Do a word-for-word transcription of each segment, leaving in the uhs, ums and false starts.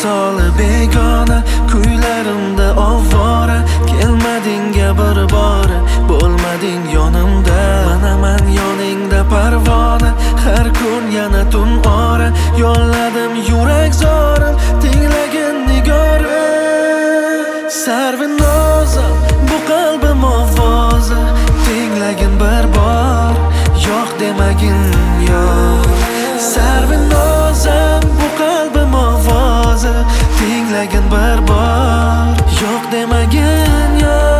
misoli begona, kuylarimda ovora. Kelmadingga bir bora, bo'lmading yonimda. Manaman yoningda parvona, har kun yana tun ora. Yo'lladim yurak zorim, tinglagin nigora. Sarvinozim, bu qalbim ovozi, tinglagin bir bor, yo'q demagin yo'q. Sarvinozim, bu qalbim ovozi, tinglagin bir bor, yo'q demagin yo'q.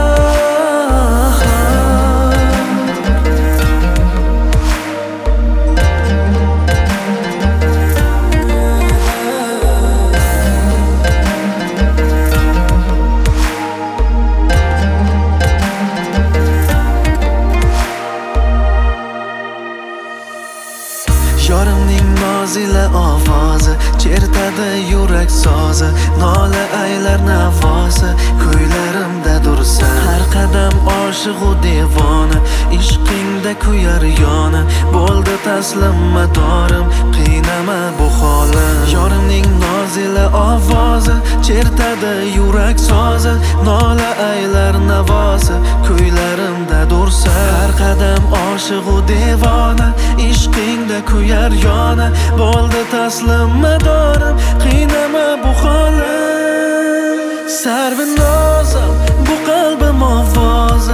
Yorimning nozila ovozi, chertadi yurak sozi, nola aylar navosi, kuylarimda dursa. Har qadam oshiq u devona, ishqingda kuyar yona. Bo'ldi taslim madorim, qiynama bu holim. Yorimning nozila ovozi, chertadi yurak sozi, nola aylar navosi, kuylarimda dursa. Har qadam oshiq u devona, ishqingda kuyar yona. Bo'ldi taslim madorim, qiynama bu holim. Sarvinozim, bu qalbim ovozi,